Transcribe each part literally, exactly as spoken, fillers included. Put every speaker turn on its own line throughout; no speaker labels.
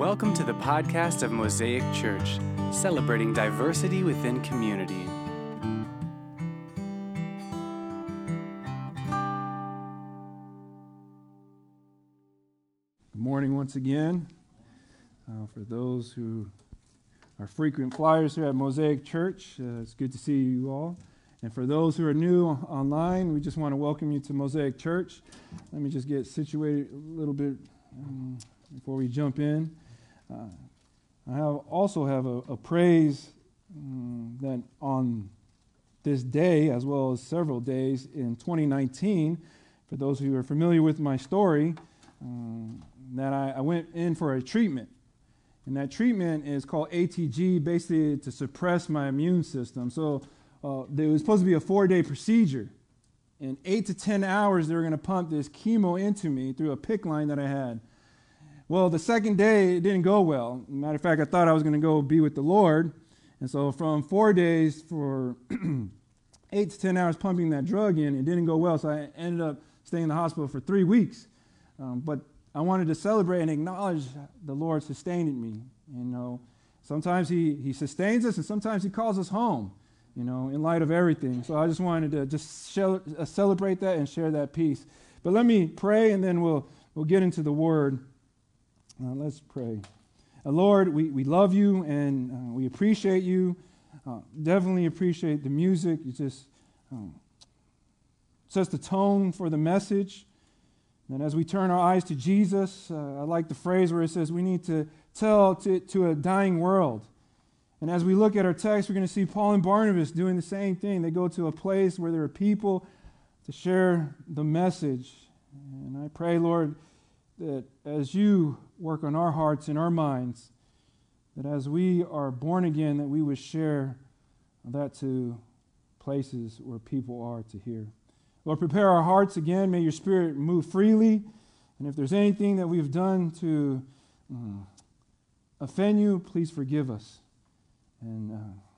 Welcome to the podcast of Mosaic Church, celebrating diversity within community.
Good morning once again. Uh, for those who are frequent flyers here at Mosaic Church, uh, it's good to see you all. And for those who are new online, we just want to welcome you to Mosaic Church. Let me just get situated a little bit um, before we jump in. Uh, I have also have a, a praise um, that on this day, as well as several days in twenty nineteen, for those who are familiar with my story, um, that I, I went in for a treatment. And that treatment is called A T G, basically to suppress my immune system. So uh, it was supposed to be a four-day procedure. In eight to ten hours, they were going to pump this chemo into me through a PICC line that I had. Well, the second day, it didn't go well. Matter of fact, I thought I was going to go be with the Lord. And so from four days for eight to ten hours pumping that drug in, it didn't go well. So I ended up staying in the hospital for three weeks. Um, but I wanted to celebrate and acknowledge the Lord sustaining me. You know, sometimes he, he sustains us and sometimes he calls us home, you know, in light of everything. So I just wanted to just share, uh, celebrate that and share that peace. But let me pray and then we'll we'll get into the word. Uh, let's pray. Uh, Lord, we, we love you and uh, we appreciate you. Uh, definitely appreciate the music. It just um, sets the tone for the message. And as we turn our eyes to Jesus, uh, I like the phrase where it says we need to tell to, to a dying world. And as we look at our text, we're going to see Paul and Barnabas doing the same thing. They go to a place where there are people to share the message. And I pray, Lord, that as you work on our hearts and our minds, that as we are born again, that we would share that to places where people are to hear. Lord, prepare our hearts again. May your Spirit move freely. And if there's anything that we've done to um, offend you, please forgive us. And uh,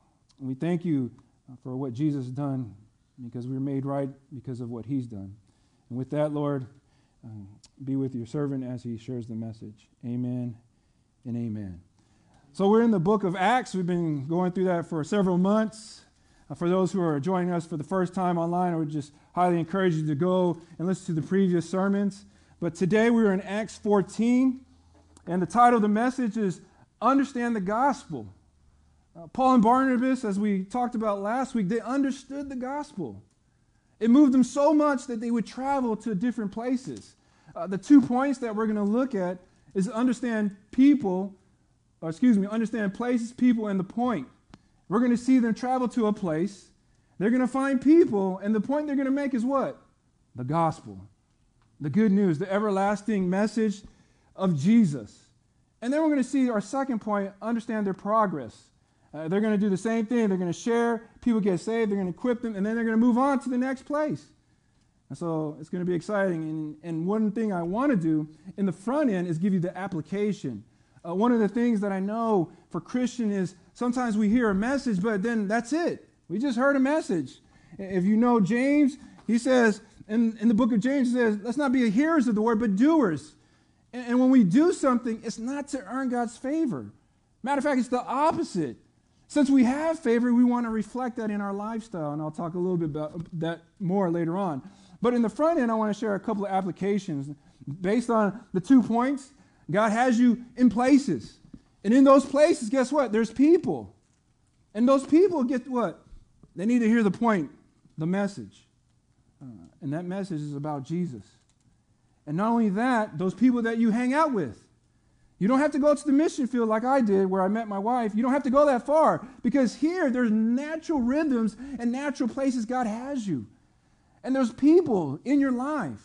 we thank you for what Jesus has done, because we were made right because of what he's done. And with that, Lord, um, be with your servant as he shares the message. Amen and amen. So we're in the book of Acts. We've been going through that for several months. Uh, for those who are joining us for the first time online, I would just highly encourage you to go and listen to the previous sermons. But today we're in Acts fourteen, and the title of the message is Understand the Gospel. Uh, Paul and Barnabas, as we talked about last week, they understood the gospel. It moved them so much that they would travel to different places. Uh, the two points that we're going to look at is understand people, or excuse me, understand places, people, and the point. We're going to see them travel to a place. They're going to find people, and the point they're going to make is what? The gospel. The good news, the everlasting message of Jesus. And then we're going to see our second point, understand their progress. Uh, they're going to do the same thing. They're going to share. People get saved. They're going to equip them. And then they're going to move on to the next place. And so it's going to be exciting. And, and one thing I want to do in the front end is give you the application. Uh, one of the things that I know for Christian is sometimes we hear a message, but then that's it. We just heard a message. If you know James, he says, in, in the book of James, he says, let's not be hearers of the word, but doers. And, and when we do something, it's not to earn God's favor. Matter of fact, it's the opposite. Since we have favor, we want to reflect that in our lifestyle, and I'll talk a little bit about that more later on. But in the front end, I want to share a couple of applications. Based on the two points, God has you in places. And in those places, guess what? There's people. And those people, get what? They need to hear the point, the message. Uh, and that message is about Jesus. And not only that, those people that you hang out with. You don't have to go to the mission field like I did where I met my wife. You don't have to go that far, because here there's natural rhythms and natural places God has you. And there's people in your life.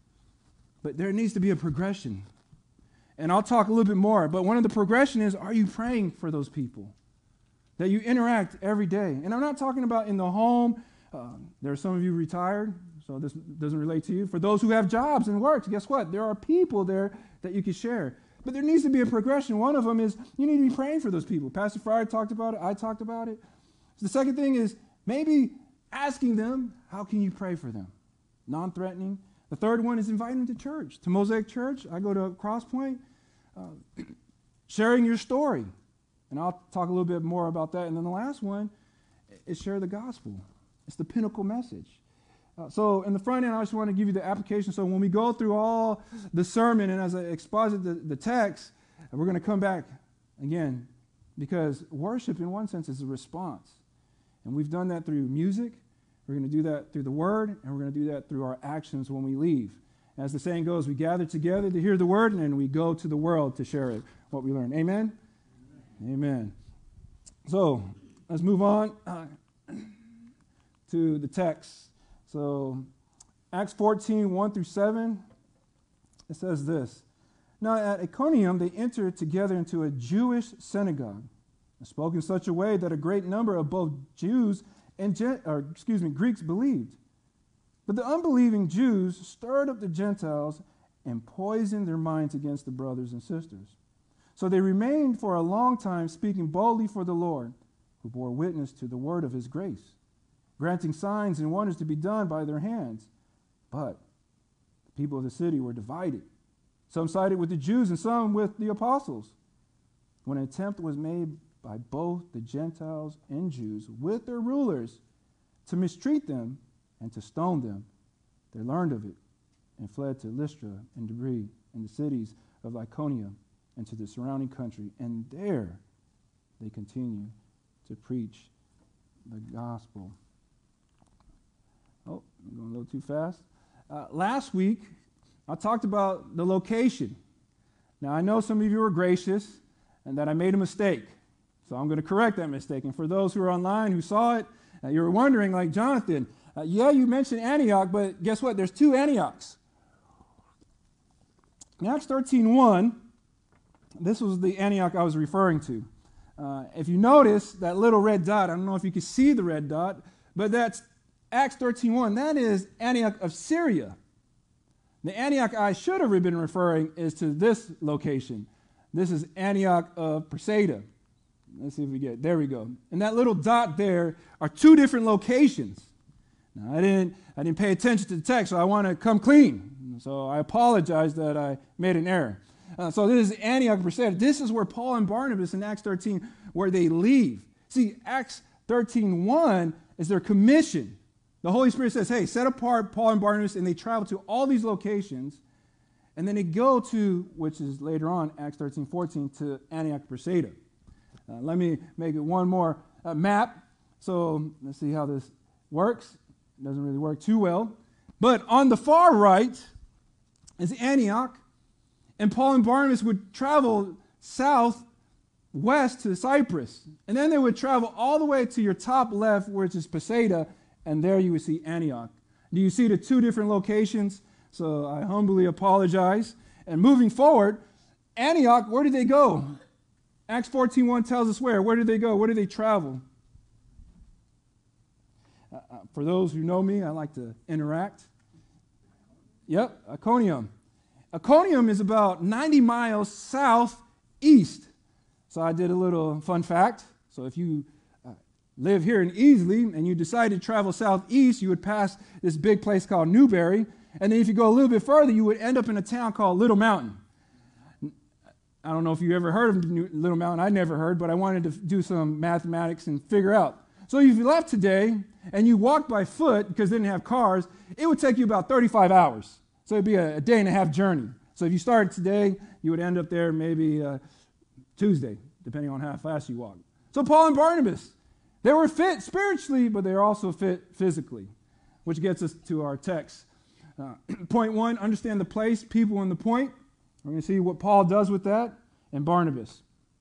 But there needs to be a progression. And I'll talk a little bit more. But one of the progression is, are you praying for those people that you interact every day? And I'm not talking about in the home. Uh, there are some of you retired, so this doesn't relate to you. For those who have jobs and works, guess what? There are people there that you can share. But there needs to be a progression. One of them is you need to be praying for those people. Pastor Fryer talked about it. I talked about it. So the second thing is maybe asking them, how can you pray for them? Non-threatening. The third one is inviting them to church, to Mosaic Church. I go to Cross Point. Uh, sharing your story. And I'll talk a little bit more about that. And then the last one is share the gospel. It's the pinnacle message. Uh, so in the front end, I just want to give you the application. So when we go through all the sermon and as I exposit the, the text, we're going to come back again because worship in one sense is a response. And we've done that through music. We're going to do that through the word, and we're going to do that through our actions when we leave. As the saying goes, we gather together to hear the word, and then we go to the world to share it, what we learn. Amen? Amen. Amen. So let's move on uh, to the text. So Acts fourteen, one through seven, it says this. Now at Iconium they entered together into a Jewish synagogue, and spoke in such a way that a great number of both Jews and Gen- or, excuse me, Greeks believed. But the unbelieving Jews stirred up the Gentiles and poisoned their minds against the brothers and sisters. So they remained for a long time speaking boldly for the Lord, who bore witness to the word of his grace, granting signs and wonders to be done by their hands. But the people of the city were divided. Some sided with the Jews and some with the apostles. When an attempt was made by both the Gentiles and Jews with their rulers to mistreat them and to stone them, they learned of it and fled to Lystra and Derbe and the cities of Iconium and to the surrounding country. And there they continued to preach the gospel. Oh, I'm going a little too fast. Uh, last week, I talked about the location. Now, I know some of you were gracious and that I made a mistake. So I'm going to correct that mistake. And for those who are online who saw it, uh, you were wondering, like Jonathan, uh, yeah, you mentioned Antioch, but guess what? There's two Antiochs. In Acts thirteen one, this was the Antioch I was referring to. Uh, if you notice that little red dot, I don't know if you can see the red dot, but that's Acts thirteen one. That is Antioch of Syria. The Antioch I should have been referring is to this location. This is Antioch of Pisidia. Let's see if we get it. There we go. And that little dot there are two different locations. Now, I didn't I didn't pay attention to the text, so I want to come clean. So I apologize that I made an error. Uh, so this is Antioch of Pisidia. This is where Paul and Barnabas in Acts thirteen, where they leave. See, Acts thirteen one is their commission. The Holy Spirit says, hey, set apart Paul and Barnabas, and they travel to all these locations. And then they go to, which is later on, Acts thirteen fourteen, to Antioch of Pisidia. Uh, let me make it one more uh, map. So let's see how this works. It doesn't really work too well. But on the far right is Antioch. And Paul and Barnabas would travel southwest to Cyprus. And then they would travel all the way to your top left, which is Pisidia. And there you would see Antioch. Do you see the two different locations? So I humbly apologize. And moving forward, Antioch, where did they go? Acts fourteen one tells us where. Where did they go? Where did they travel? Uh, uh, for those who know me, I like to interact. Yep, Iconium. Iconium is about ninety miles southeast. So I did a little fun fact. So if you uh, live here in Easley and you decide to travel southeast, you would pass this big place called Newberry. And then if you go a little bit further, you would end up in a town called Little Mountain. I don't know if you ever heard of Little Mountain. I never heard, but I wanted to do some mathematics and figure out. So if you left today and you walked by foot because they didn't have cars, it would take you about thirty-five hours. So it'd be a, a day and a half journey. So if you started today, you would end up there maybe uh, Tuesday, depending on how fast you walk. So Paul and Barnabas, they were fit spiritually, but they were also fit physically, which gets us to our text. Uh, point one, understand the place, people, and the point. We're going to see what Paul does with that and Barnabas.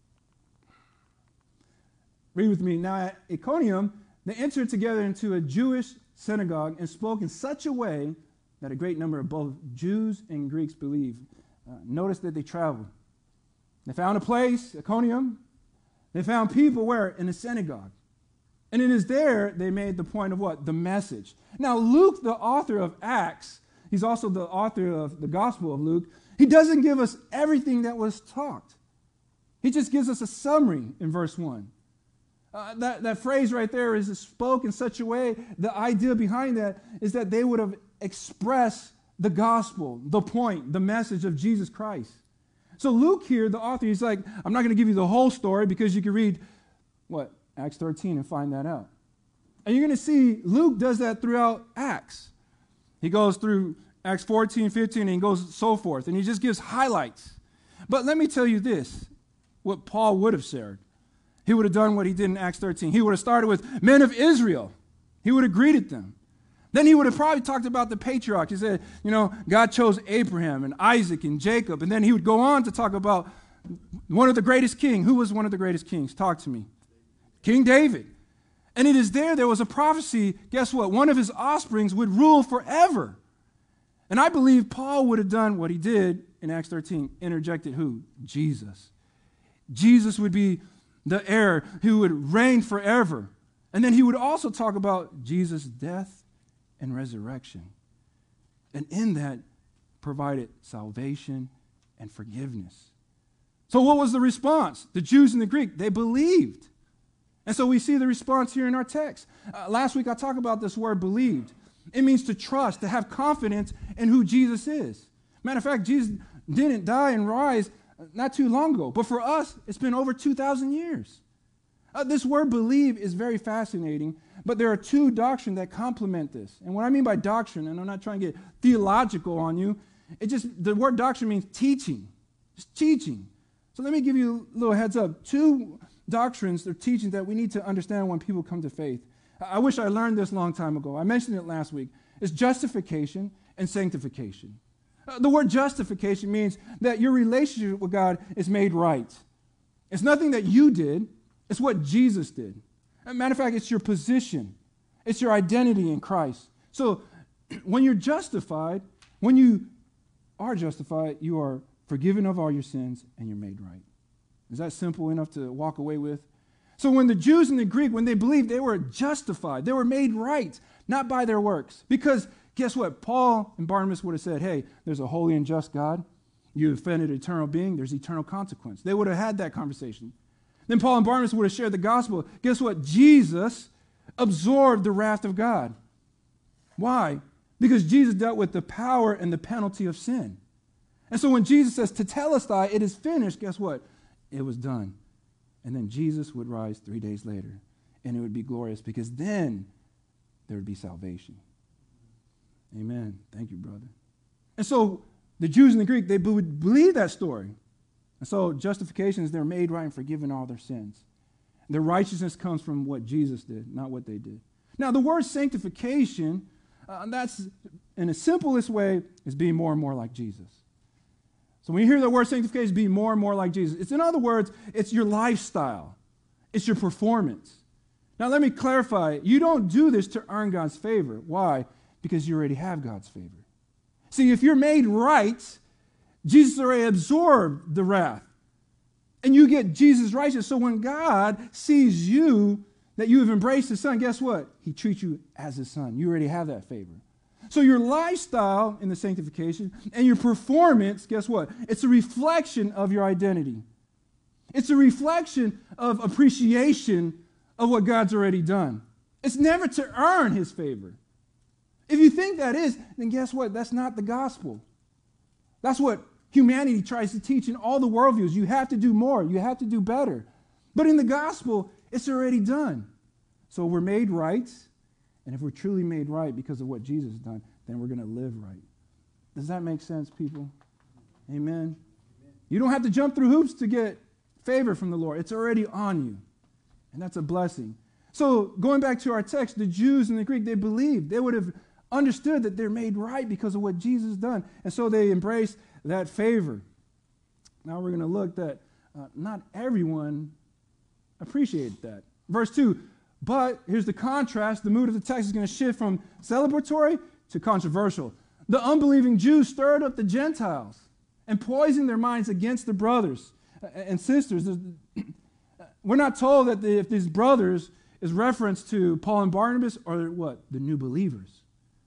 Read with me. Now at Iconium, they entered together into a Jewish synagogue and spoke in such a way that a great number of both Jews and Greeks believed. Uh, notice that they traveled. They found a place, Iconium. They found people where? In a synagogue. And it is there they made the point of what? The message. Now Luke, the author of Acts, he's also the author of the Gospel of Luke. He doesn't give us everything that was talked. He just gives us a summary in verse one. Uh, that, that phrase right there is spoke in such a way, the idea behind that is that they would have expressed the gospel, the point, the message of Jesus Christ. So Luke here, the author, he's like, I'm not going to give you the whole story because you can read, what, Acts thirteen and find that out. And you're going to see Luke does that throughout Acts. He goes through Acts fourteen, fifteen, and he goes so forth. And he just gives highlights. But let me tell you this, what Paul would have shared. He would have done what he did in Acts thirteen. He would have started with men of Israel. He would have greeted them. Then he would have probably talked about the patriarchs. He said, you know, God chose Abraham and Isaac and Jacob. And then he would go on to talk about one of the greatest kings. Who was one of the greatest kings? Talk to me. King David. And it is there, there was a prophecy, guess what? One of his offsprings would rule forever. And I believe Paul would have done what he did in Acts thirteen, interjected who? Jesus. Jesus would be the heir who would reign forever. And then he would also talk about Jesus' death and resurrection. And in that, provided salvation and forgiveness. So what was the response? The Jews and the Greek, they believed. And so we see the response here in our text. Uh, last week I talked about this word believed. It means to trust, to have confidence in who Jesus is. Matter of fact, Jesus didn't die and rise not too long ago. But for us, it's been over two thousand years. Uh, this word believe is very fascinating, but there are two doctrines that complement this. And what I mean by doctrine, and I'm not trying to get theological on you, it just, the word doctrine means teaching. It's teaching. So let me give you a little heads up. Two doctrines or teachings that we need to understand when people come to faith. I wish I learned this a long time ago. I mentioned it last week. It's justification and sanctification. Uh, the word justification means that your relationship with God is made right. It's nothing that you did. It's what Jesus did. As a matter of fact, it's your position. It's your identity in Christ. So when you're justified, when you are justified, you are forgiven of all your sins and you're made right. Is that simple enough to walk away with? So when the Jews and the Greek, when they believed, they were justified. They were made right, not by their works. Because guess what? Paul and Barnabas would have said, hey, there's a holy and just God. You offended an eternal being. There's eternal consequence. They would have had that conversation. Then Paul and Barnabas would have shared the gospel. Guess what? Jesus absorbed the wrath of God. Why? Because Jesus dealt with the power and the penalty of sin. And so when Jesus says, tetelestai, it is finished, guess what? It was done. And then Jesus would rise three days later, and it would be glorious because then there would be salvation. Amen. Thank you, brother. And so the Jews and the Greek, they would believe that story. And so justification is they're made right and forgiven all their sins. Their righteousness comes from what Jesus did, not what they did. Now, the word sanctification, uh, that's in the simplest way, is being more and more like Jesus. So when you hear the word sanctification, be more and more like Jesus. It's, in other words, it's your lifestyle. It's your performance. Now, let me clarify. You don't do this to earn God's favor. Why? Because you already have God's favor. See, if you're made right, Jesus already absorbed the wrath. And you get Jesus righteous. So when God sees you, that you have embraced his son, guess what? He treats you as his son. You already have that favor. So your lifestyle in the sanctification and your performance, guess what? It's a reflection of your identity. It's a reflection of appreciation of what God's already done. It's never to earn his favor. If you think that is, then guess what? That's not the gospel. That's what humanity tries to teach in all the worldviews. You have to do more. You have to do better. But in the gospel, it's already done. So we're made right. And if we're truly made right because of what Jesus has done, then we're going to live right. Does that make sense, people? Amen? Amen. You don't have to jump through hoops to get favor from the Lord. It's already on you. And that's a blessing. So going back to our text, the Jews and the Greek, they believed. They would have understood that they're made right because of what Jesus has done. And so they embraced that favor. Now we're going to look that uh, not everyone appreciated that. Verse two, but here's the contrast. The mood of the text is going to shift from celebratory to controversial. The unbelieving Jews stirred up the Gentiles and poisoned their minds against the brothers and sisters. We're not told that the, if these brothers is reference to Paul and Barnabas or what? The new believers.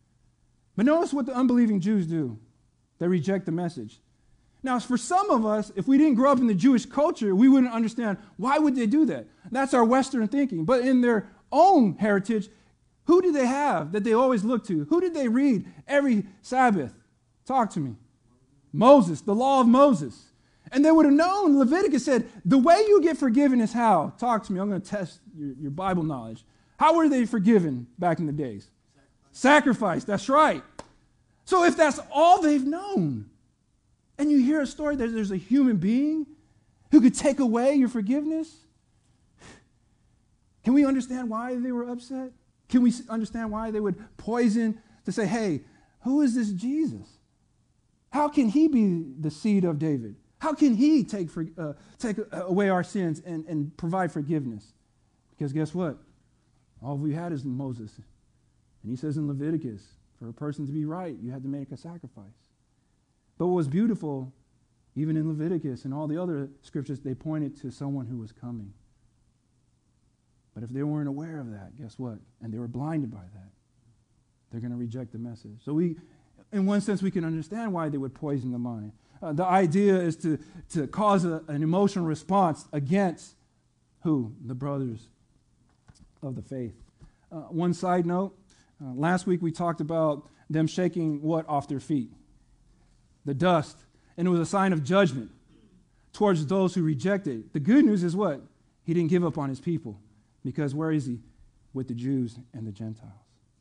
But notice what the unbelieving Jews do. They reject the message. Now, for some of us, if we didn't grow up in the Jewish culture, we wouldn't understand why would they do that. That's our Western thinking. But in their own heritage, who did they have that they always look to? Who did they read every Sabbath? Talk to me. Moses, the law of Moses. And they would have known. Leviticus said, the way you get forgiven is how? Talk to me. I'm going to test your, your Bible knowledge. How were they forgiven back in the days? Sacrifice. Sacrifice. That's right. So if that's all they've known, and you hear a story that there's a human being who could take away your forgiveness, can we understand why they were upset? Can we understand why they would poison to say, hey, who is this Jesus? How can he be the seed of David? How can he take for, uh, take away our sins and, and provide forgiveness? Because guess what? All we had is Moses. And he says in Leviticus, for a person to be right, you had to make a sacrifice. But what was beautiful, even in Leviticus and all the other scriptures, they pointed to someone who was coming. But if they weren't aware of that, guess what? And they were blinded by that, they're going to reject the message. So we, in one sense, we can understand why they would poison the mind. Uh, the idea is to, to cause a, an emotional response against who? The brothers of the faith. Uh, one side note, uh, last week we talked about them shaking what off their feet? The dust. And it was a sign of judgment towards those who rejected. The good news is what? He didn't give up on his people. Because where is he? With the Jews and the Gentiles.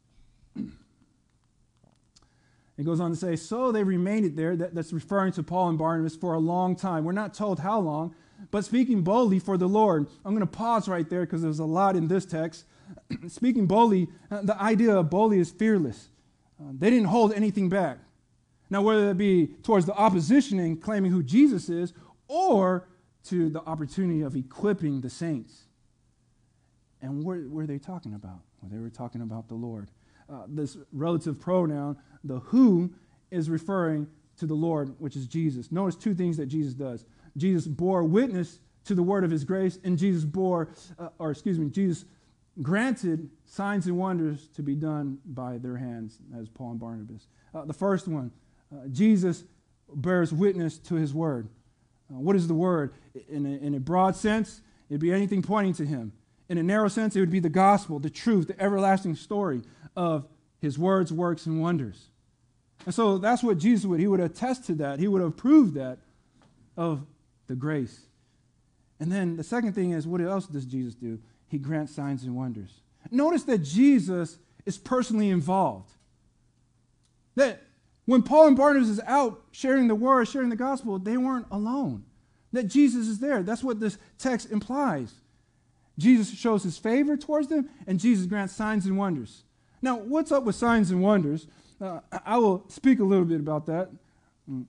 It goes on to say, so they remained there. That, that's referring to Paul and Barnabas for a long time. We're not told how long, but speaking boldly for the Lord. I'm going to pause right there because there's a lot in this text. Speaking boldly, uh, the idea of boldly is fearless. Uh, they didn't hold anything back. Now, whether it be towards the opposition and claiming who Jesus is, or to the opportunity of equipping the saints. And what were they talking about? Well, they were talking about the Lord. Uh, this relative pronoun, the who, is referring to the Lord, which is Jesus. Notice two things that Jesus does. Jesus bore witness to the word of his grace, and Jesus bore, uh, or excuse me, Jesus granted signs and wonders to be done by their hands, as Paul and Barnabas. Uh, the first one, uh, Jesus bears witness to his word. Uh, what is the word? In a, in a broad sense, it'd be anything pointing to him. In a narrow sense, it would be the gospel, the truth, the everlasting story of his words, works, and wonders. And so that's what Jesus would, he would attest to that. He would have proved that of the grace. And then the second thing is, what else does Jesus do? He grants signs and wonders. Notice that Jesus is personally involved. That when Paul and Barnabas is out sharing the word, sharing the gospel, they weren't alone. That Jesus is there. That's what this text implies. Jesus shows his favor towards them, and Jesus grants signs and wonders. Now, what's up with signs and wonders? Uh, I will speak a little bit about that. Mm.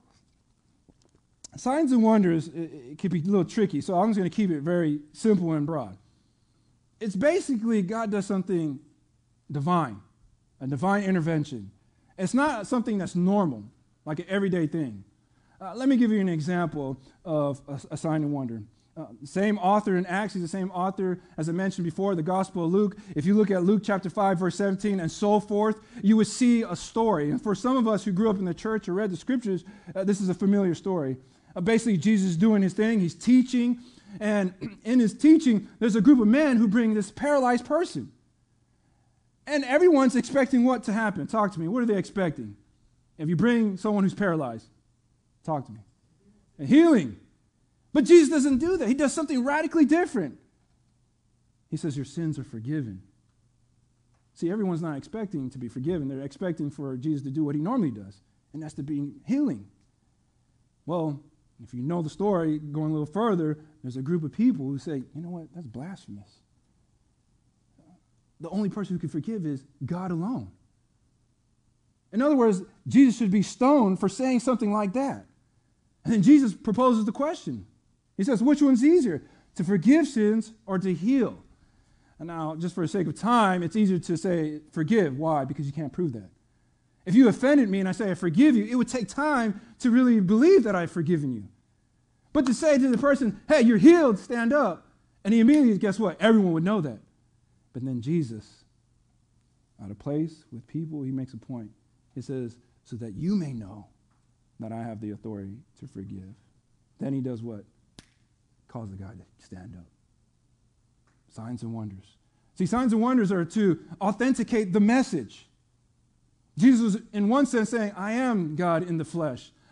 Signs and wonders, it, it can be a little tricky, so I'm just going to keep it very simple and broad. It's basically God does something divine, a divine intervention. It's not something that's normal, like an everyday thing. Uh, let me give you an example of a, a sign and wonder. Uh, same author in Acts, he's the same author, as I mentioned before, the Gospel of Luke. If you look at Luke chapter five, verse seventeen, and so forth, you would see a story. And for some of us who grew up in the church or read the scriptures, uh, this is a familiar story. Uh, basically, Jesus is doing his thing, he's teaching, and in his teaching, there's a group of men who bring this paralyzed person. And everyone's expecting what to happen? Talk to me. What are they expecting? If you bring someone who's paralyzed, talk to me. A healing. But Jesus doesn't do that. He does something radically different. He says, your sins are forgiven. See, everyone's not expecting to be forgiven. They're expecting for Jesus to do what he normally does, and that's to be healing. Well, if you know the story, going a little further, there's a group of people who say, you know what, that's blasphemous. The only person who can forgive is God alone. In other words, Jesus should be stoned for saying something like that. And then Jesus proposes the question. He says, which one's easier, to forgive sins or to heal? And now, just for the sake of time, it's easier to say forgive. Why? Because you can't prove that. If you offended me and I say I forgive you, it would take time to really believe that I've forgiven you. But to say to the person, hey, you're healed, stand up, and he immediately, guess what? Everyone would know that. But then Jesus, out of place with people, he makes a point. He says, so that you may know that I have the authority to forgive. Then he does what? Calls the guy to stand up. Signs and wonders. See, signs and wonders are to authenticate the message. Jesus was, in one sense, saying, I am God in the flesh.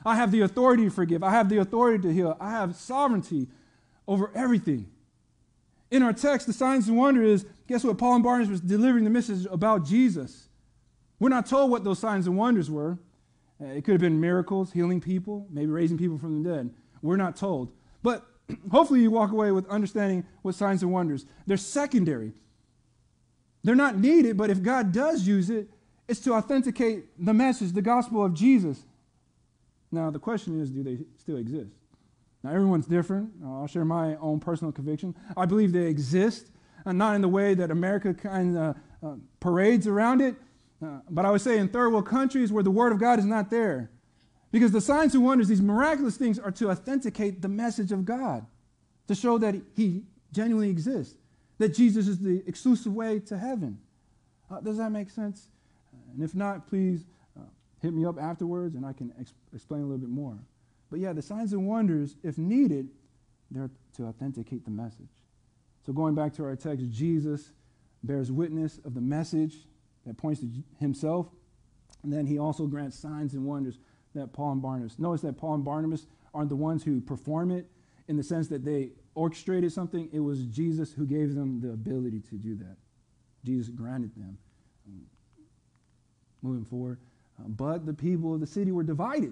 I have the authority to forgive. I have the authority to heal. I have sovereignty over everything. In our text, the signs and wonders is, guess what? Paul and Barnabas was delivering the message about Jesus. We're not told what those signs and wonders were. Uh, it could have been miracles, healing people, maybe raising people from the dead. We're not told. But hopefully you walk away with understanding what signs and wonders. They're secondary. They're not needed, but if God does use it, it's to authenticate the message, the gospel of Jesus. Now, the question is, do they still exist? Now, everyone's different. Uh, I'll share my own personal conviction. I believe they exist, uh, not in the way that America kind of uh, parades around it, uh, but I would say in third world countries where the word of God is not there. Because the signs and wonders, these miraculous things, are to authenticate the message of God, to show that he genuinely exists, that Jesus is the exclusive way to heaven. Uh, does that make sense? And if not, please uh, hit me up afterwards and I can ex- explain a little bit more. But yeah, the signs and wonders, if needed, they're to authenticate the message. So going back to our text, Jesus bears witness of the message that points to himself, and then he also grants signs and wonders that Paul and Barnabas. Notice that Paul and Barnabas aren't the ones who perform it in the sense that they orchestrated something. It was Jesus who gave them the ability to do that. Jesus granted them. Um, moving forward. Uh, but the people of the city were divided.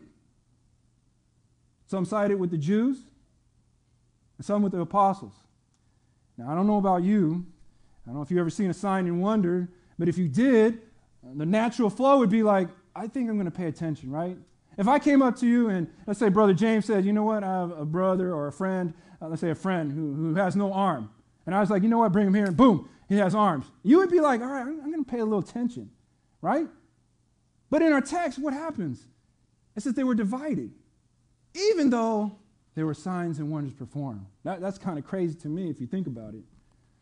Some sided with the Jews, and some with the apostles. Now, I don't know about you. I don't know if you've ever seen a sign and wonder, but if you did, uh, the natural flow would be like, I think I'm going to pay attention, right? If I came up to you and, let's say, Brother James said, you know what, I have a brother or a friend, uh, let's say a friend who, who has no arm. And I was like, you know what, bring him here, and boom, he has arms. You would be like, all right, I'm, I'm going to pay a little attention, right? But in our text, what happens? It says they were divided, even though there were signs and wonders performed. That, that's kind of crazy to me if you think about it.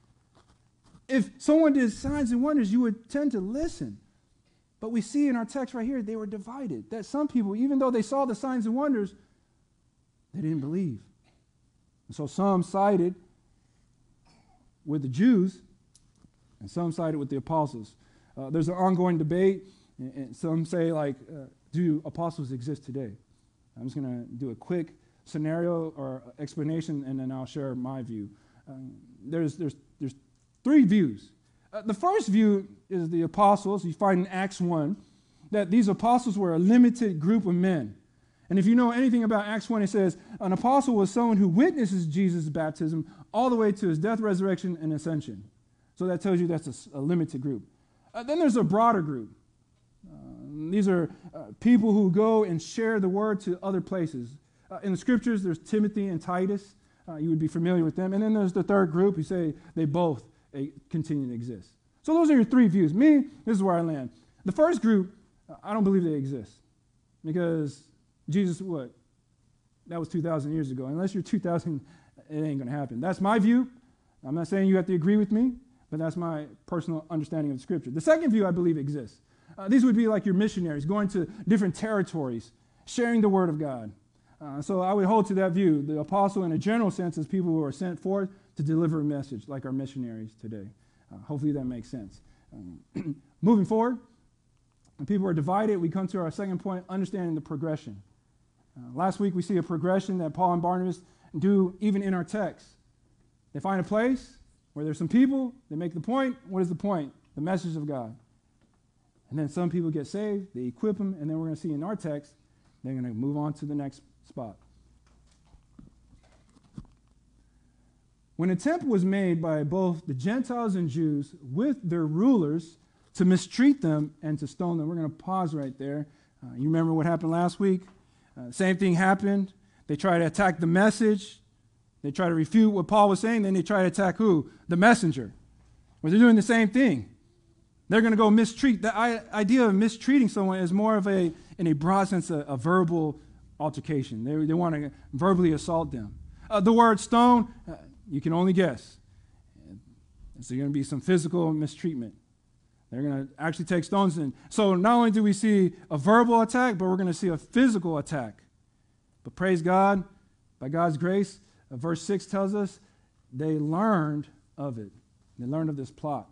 If someone did signs and wonders, you would tend to listen. But we see in our text right here, they were divided. That some people, even though they saw the signs and wonders, they didn't believe. And so some sided with the Jews, and some sided with the apostles. Uh, there's an ongoing debate, and, and some say, like, uh, do apostles exist today? I'm just going to do a quick scenario or explanation, and then I'll share my view. Um, there's, there's, there's three views. Uh, the first view is the apostles. You find in Acts one that these apostles were a limited group of men. And if you know anything about Acts one, it says an apostle was someone who witnesses Jesus' baptism all the way to his death, resurrection, and ascension. So that tells you that's a, a limited group. Uh, then there's a broader group. Uh, these are uh, people who go and share the word to other places. Uh, in the scriptures, there's Timothy and Titus. Uh, you would be familiar with them. And then there's the third group who say they both uh, continue to exist. So those are your three views. Me, this is where I land. The first group, uh, I don't believe they exist. Because Jesus, what? That was two thousand years ago. Unless you're two thousand, it ain't going to happen. That's my view. I'm not saying you have to agree with me, but that's my personal understanding of the scripture. The second view, I believe, exists. Uh, these would be like your missionaries going to different territories, sharing the word of God. Uh, so I would hold to that view. The apostle, in a general sense, is people who are sent forth to deliver a message, like our missionaries today. Uh, hopefully that makes sense. Um, moving forward, when people are divided, we come to our second point, understanding the progression. Uh, last week, we see a progression that Paul and Barnabas do even in our text. They find a place where there's some people, they make the point. What is the point? The message of God. And then some people get saved, they equip them, and then we're going to see in our text, they're going to move on to the next spot. When an attempt was made by both the Gentiles and Jews with their rulers to mistreat them and to stone them, we're going to pause right there. Uh, you remember what happened last week? Uh, same thing happened. They try to attack the message. They try to refute what Paul was saying. Then they try to attack who? The messenger. Well, they're doing the same thing. They're going to go mistreat. The idea of mistreating someone is more of a, in a broad sense, a, a verbal altercation. They, they want to verbally assault them. Uh, the word stone, uh, you can only guess. It's going to be some physical mistreatment. They're going to actually take stones in. So not only do we see a verbal attack, but we're going to see a physical attack. But praise God, by God's grace, uh, verse six tells us they learned of it. They learned of this plot.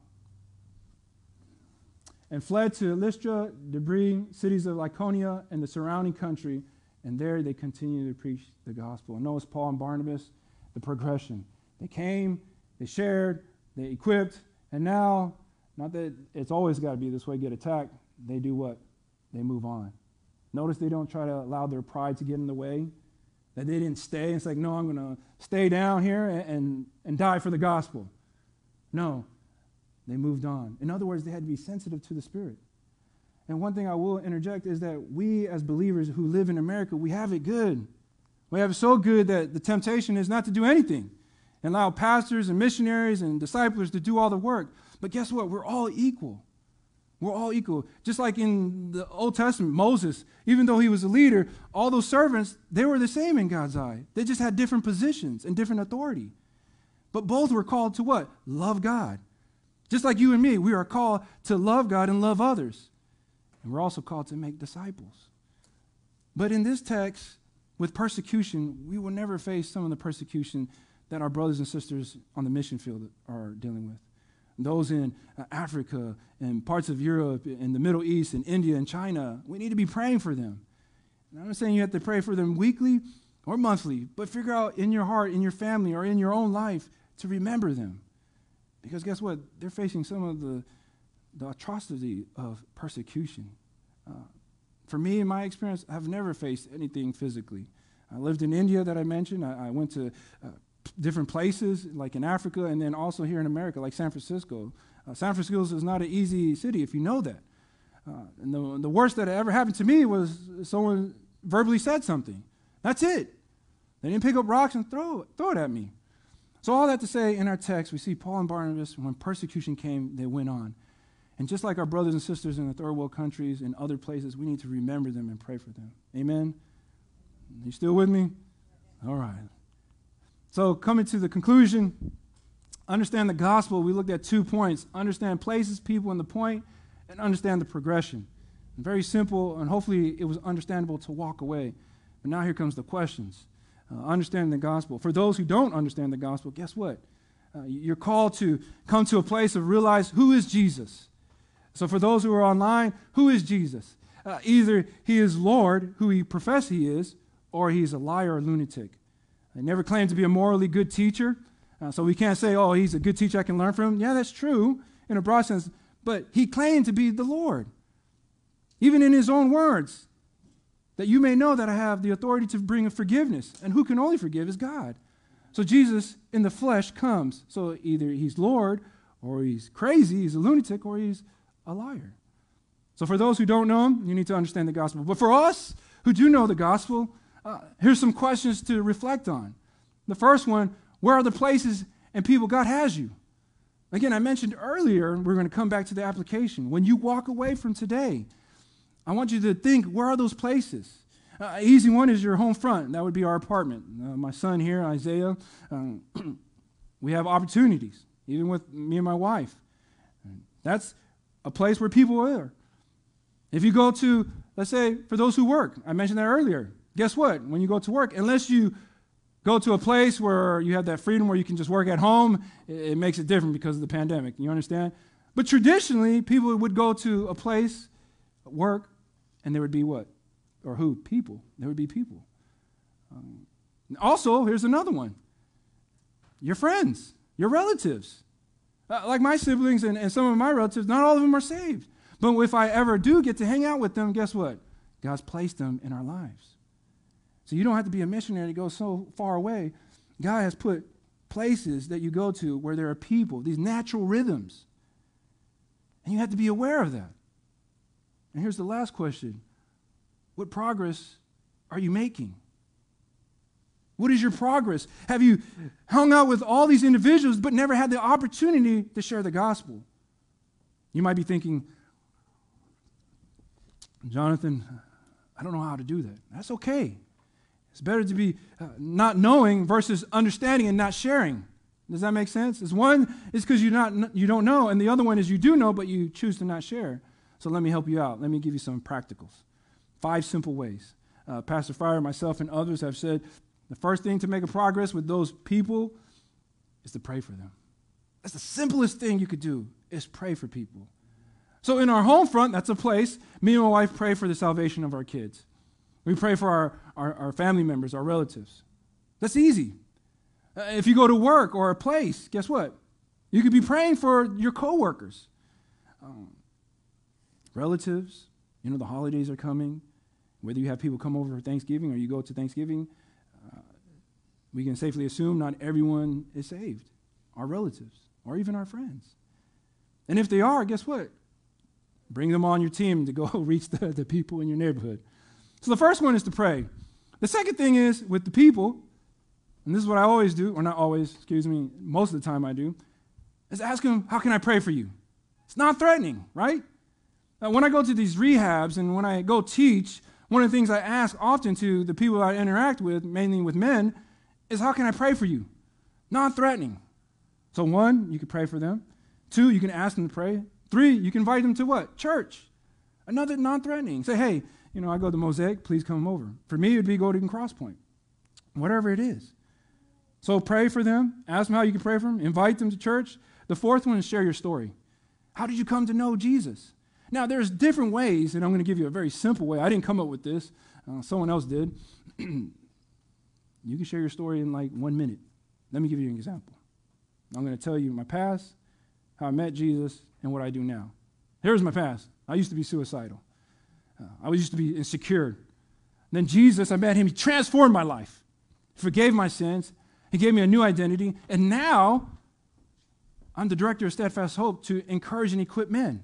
And fled to Lystra, Derbe, cities of Lycaonia, and the surrounding country, And there they continue to preach the gospel. And notice Paul and Barnabas, the progression. They came, they shared, they equipped, and now, not that it's always got to be this way, get attacked, they do what? They move on. Notice they don't try to allow their pride to get in the way, that they didn't stay. It's like, no, I'm going to stay down here and, and, and die for the gospel. No, they moved on. In other words, they had to be sensitive to the Spirit. And one thing I will interject is that we as believers who live in America, we have it good. We have it so good that the temptation is not to do anything and allow pastors and missionaries and disciples to do all the work. But guess what? We're all equal. We're all equal. Just like in the Old Testament, Moses, even though he was a leader, all those servants, they were the same in God's eye. They just had different positions and different authority. But both were called to what? Love God. Just like you and me, we are called to love God and love others. And we're also called to make disciples. But in this text, with persecution, we will never face some of the persecution that our brothers and sisters on the mission field are dealing with. Those in uh, Africa and parts of Europe and the Middle East and India and China, we need to be praying for them. And I'm not saying you have to pray for them weekly or monthly, but figure out in your heart, in your family, or in your own life to remember them. Because guess what? They're facing some of the, the atrocity of persecution. Uh, for me, in my experience, I've never faced anything physically. I lived in India that I mentioned. I, I went to uh, different places, like in Africa, and then also here in America, like San Francisco. Uh, San Francisco is not an easy city, if you know that. Uh, and the, the worst that ever happened to me was someone verbally said something. That's it. They didn't pick up rocks and throw it, throw it at me. So all that to say, in our text, we see Paul and Barnabas, when persecution came, they went on. And just like our brothers and sisters in the third world countries and other places, we need to remember them and pray for them. Amen? You still with me? All right. So coming to the conclusion, understand the gospel, we looked at two points. Understand places, people, and the point, and understand the progression. And very simple, and hopefully it was understandable to walk away. But now here comes the questions. Uh, understanding the gospel. For those who don't understand the gospel, guess what? Uh, you're called to come to a place of realize who is Jesus. So for those who are online, who is Jesus? Uh, either he is Lord, who he professes he is, or he's a liar or lunatic. He never claimed to be a morally good teacher, uh, so we can't say, oh, he's a good teacher, I can learn from him. Yeah, that's true in a broad sense, but he claimed to be the Lord. Even in his own words, that you may know that I have the authority to bring forgiveness, and who can only forgive is God. So Jesus in the flesh comes. So either he's Lord, or he's crazy, he's a lunatic, or he's a liar. So for those who don't know him, you need to understand the gospel. But for us who do know the gospel, uh, here's some questions to reflect on. The first one, where are the places and people God has you? Again, I mentioned earlier, we're going to come back to the application. When you walk away from today, I want you to think, where are those places? Uh, easy one is your home front. That would be our apartment. Uh, my son here, Isaiah, um, we have opportunities, even with me and my wife. That's a place where people are. If you go to, let's say, for those who work, I mentioned that earlier. Guess what? When you go to work, unless you go to a place where you have that freedom where you can just work at home, it, it makes it different because of the pandemic. You understand? But traditionally, people would go to a place, work, and there would be what? Or who? People. There would be people. Um, also, here's another one. Your friends, your relatives. Uh, like my siblings and, and some of my relatives, not all of them are saved. But if I ever do get to hang out with them, guess what? God's placed them in our lives. So you don't have to be a missionary to go so far away. God has put places that you go to where there are people, these natural rhythms. And you have to be aware of that. And here's the last question. What progress are you making? What is your progress? Have you hung out with all these individuals but never had the opportunity to share the gospel? You might be thinking, Jonathan, I don't know how to do that. That's okay. It's better to be uh, not knowing versus understanding and not sharing. Does that make sense? It's one is because you not you don't know, and the other one is you do know, but you choose to not share. So let me help you out. Let me give you some practicals. Five simple ways. Uh, Pastor Fryer, myself, and others have said the first thing to make a progress with those people is to pray for them. That's the simplest thing you could do, is pray for people. So in our home front, that's a place, me and my wife pray for the salvation of our kids. We pray for our, our, our family members, our relatives. That's easy. Uh, if you go to work or a place, guess what? You could be praying for your coworkers. Um, relatives, you know, the holidays are coming. Whether you have people come over for Thanksgiving or you go to Thanksgiving, uh, we can safely assume not everyone is saved, our relatives or even our friends. And if they are, guess what? Bring them on your team to go reach the, the people in your neighborhood. So the first one is to pray. The second thing is with the people, and this is what I always do, or not always, excuse me, most of the time I do, is ask them, how can I pray for you? It's not threatening, right? Uh, when I go to these rehabs and when I go teach, one of the things I ask often to the people I interact with, mainly with men, is how can I pray for you? Non-threatening. So one, you can pray for them. Two, you can ask them to pray. Three, you can invite them to what? Church. Another non-threatening. Say, hey, you know, I go to Mosaic, please come over. For me, it would be go to Cross Point. Whatever it is. So pray for them. Ask them how you can pray for them. Invite them to church. The fourth one is share your story. How did you come to know Jesus? Now, there's different ways, and I'm going to give you a very simple way. I didn't come up with this. Uh, someone else did. You can share your story in like one minute. Let me give you an example. I'm going to tell you my past, how I met Jesus, and what I do now. Here's my past. I used to be suicidal. Uh, I used to be insecure. Then Jesus, I met him. He transformed my life. He forgave my sins. He gave me a new identity. And now, I'm the director of Steadfast Hope to encourage and equip men.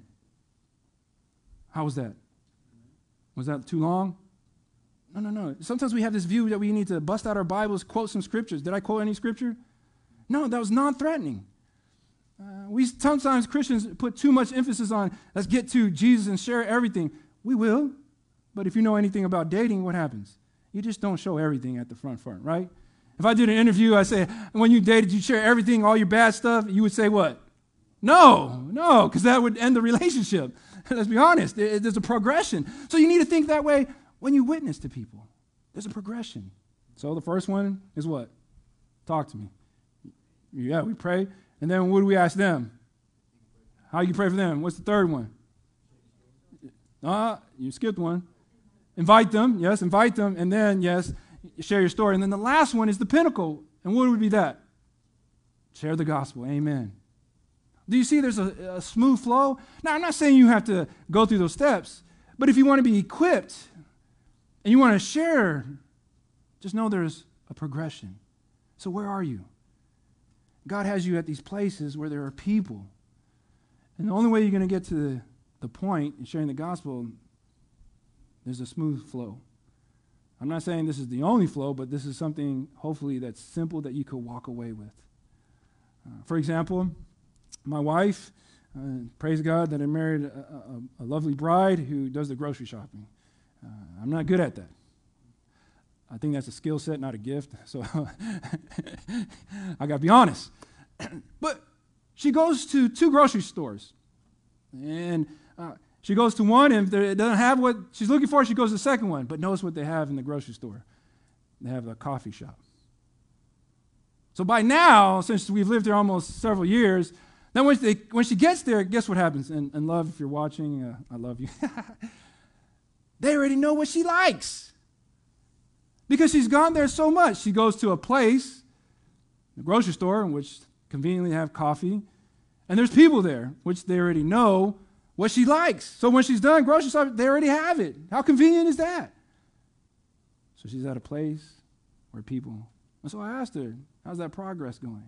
How was that? Was that too long? No, no, no. Sometimes we have this view that we need to bust out our Bibles, quote some scriptures. Did I quote any scripture? No, that was non-threatening. Uh, we sometimes Christians put too much emphasis on let's get to Jesus and share everything. We will, but if you know anything about dating, what happens? You just don't show everything at the front front, right? If I did an interview, I say, when you dated, you share everything, all your bad stuff, you would say what? No, no, because that would end the relationship. Let's be honest. There's a progression. So you need to think that way when you witness to people. There's a progression. So the first one is what? Talk to me. Yeah, we pray. And then what do we ask them? How you pray for them? What's the third one? Uh, you skipped one. Invite them. Yes, invite them. And then, yes, share your story. And then the last one is the pinnacle. And what would be that? Share the gospel. Amen. Do you see there's a, a smooth flow? Now, I'm not saying you have to go through those steps, but if you want to be equipped and you want to share, just know there's a progression. So where are you? God has you at these places where there are people. And the only way you're going to get to the, the point in sharing the gospel, there's a smooth flow. I'm not saying this is the only flow, but this is something, hopefully, that's simple that you could walk away with. Uh, for example, my wife, uh, praise God that I married a, a, a lovely bride who does the grocery shopping. Uh, I'm not good at that. I think that's a skill set, not a gift. So I got to be honest. But she goes to two grocery stores. And uh, she goes to one, and if it doesn't have what she's looking for, she goes to the second one. But notice what they have in the grocery store. They have a coffee shop. So by now, since we've lived here almost several years, then when, they, when she gets there, guess what happens? And, and love, if you're watching, uh, I love you. They already know what she likes. Because she's gone there so much. She goes to a place, the grocery store, in which conveniently have coffee, and there's people there, which they already know what she likes. So when she's done grocery shopping, they already have it. How convenient is that? So she's at a place where people, and so I asked her, how's that progress going?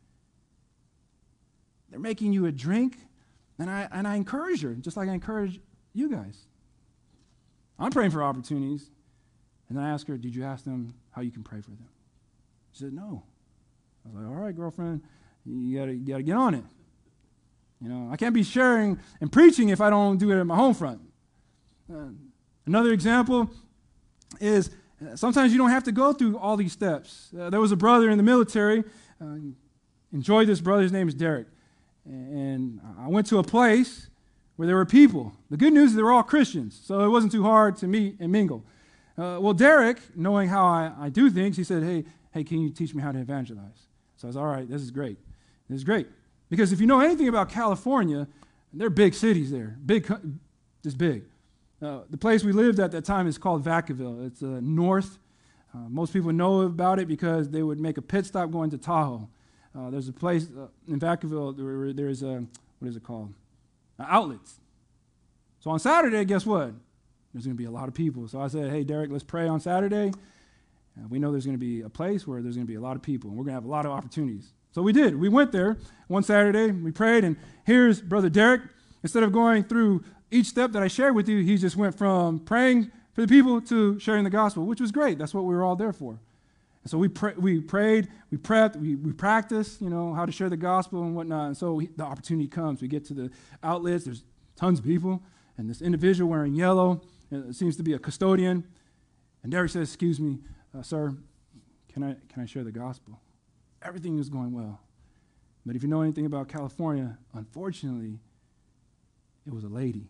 They're making you a drink, and I and I encourage her, just like I encourage you guys. I'm praying for opportunities. And I asked her, did you ask them how you can pray for them? She said, no. I was like, all right, girlfriend, you gotta, you gotta get on it. You know, I can't be sharing and preaching if I don't do it at my home front. Uh, another example is uh, sometimes you don't have to go through all these steps. Uh, there was a brother in the military. Uh, enjoyed this brother. His name is Derek. And I went to a place where there were people. The good news is they were all Christians, so it wasn't too hard to meet and mingle. Uh, well, Derek, knowing how I, I do things, he said, hey, hey, can you teach me how to evangelize? So I was, all right, this is great. This is great. Because if you know anything about California, there are big cities there, big, just big. Uh, the place we lived at that time is called Vacaville. It's uh, north. Uh, most people know about it because they would make a pit stop going to Tahoe. Uh, there's a place uh, in Vacaville, there, there's a, what is it called? Uh, outlets. So on Saturday, guess what? There's going to be a lot of people. So I said, hey, Derek, let's pray on Saturday. Uh, we know there's going to be a place where there's going to be a lot of people, and we're going to have a lot of opportunities. So we did. We went there one Saturday. We prayed, and here's Brother Derek. Instead of going through each step that I shared with you, he just went from praying for the people to sharing the gospel, which was great. That's what we were all there for. And so we pray, we prayed, we prepped, we, we practiced, you know, how to share the gospel and whatnot. And so we, the opportunity comes. We get to the outlets. There's tons of people, and this individual wearing yellow, it seems to be a custodian. And Derek says, excuse me, uh, sir, can I can I share the gospel? Everything is going well. But if you know anything about California, unfortunately, it was a lady.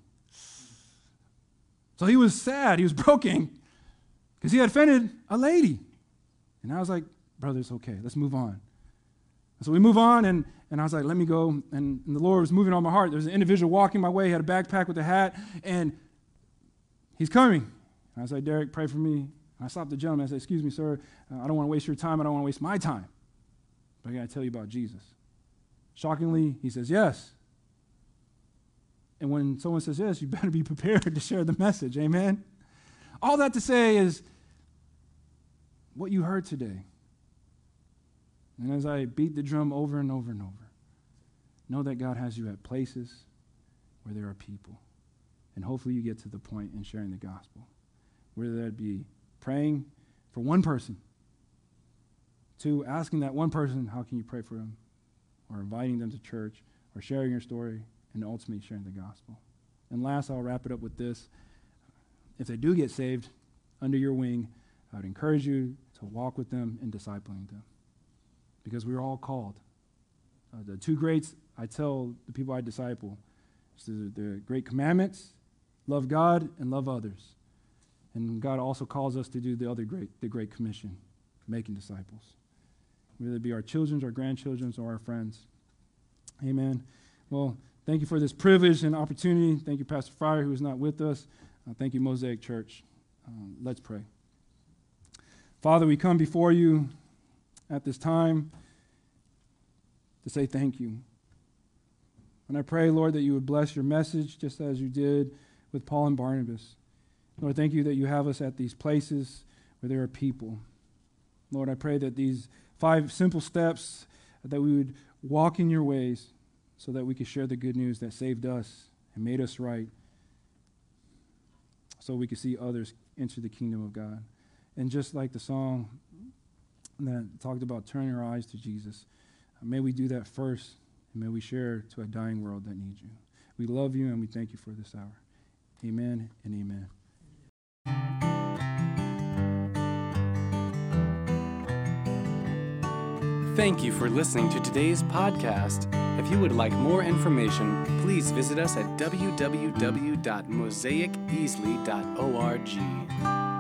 So he was sad. He was broken because he had offended a lady. And I was like, brother, it's okay. Let's move on. And so we move on, and, and I was like, let me go. And, and the Lord was moving on my heart. There was an individual walking my way. He had a backpack with a hat, and he's coming. And I was like, Derek, pray for me. And I stopped the gentleman. I said, excuse me, sir. Uh, I don't want to waste your time. I don't want to waste my time. But I got to tell you about Jesus. Shockingly, he says, yes. And when someone says yes, you better be prepared to share the message. Amen? All that to say is what you heard today. And as I beat the drum over and over and over, know that God has you at places where there are people. And hopefully you get to the point in sharing the gospel, whether that be praying for one person, to asking that one person, how can you pray for them, or inviting them to church, or sharing your story, and ultimately sharing the gospel. And last, I'll wrap it up with this. If they do get saved under your wing, I would encourage you to walk with them and discipling them, because we're all called. Uh, the two greats I tell the people I disciple is the, the great commandments, love God and love others. And God also calls us to do the other great, the Great Commission, making disciples, whether it be our children, our grandchildren, or our friends. Amen. Well, thank you for this privilege and opportunity. Thank you, Pastor Fryer, who is not with us. Uh, thank you, Mosaic Church. Um, let's pray. Father, we come before you at this time to say thank you. And I pray, Lord, that you would bless your message just as you did with Paul and Barnabas. Lord, thank you that you have us at these places where there are people. Lord, I pray that these five simple steps, that we would walk in your ways so that we could share the good news that saved us and made us right, so we could see others enter the kingdom of God. And just like the song that talked about turning our eyes to Jesus, may we do that first, and may we share to a dying world that needs you. We love you, and we thank you for this hour. Amen and amen.
Thank you for listening to today's podcast. If you would like more information, please visit us at w w w dot mosaic easley dot org.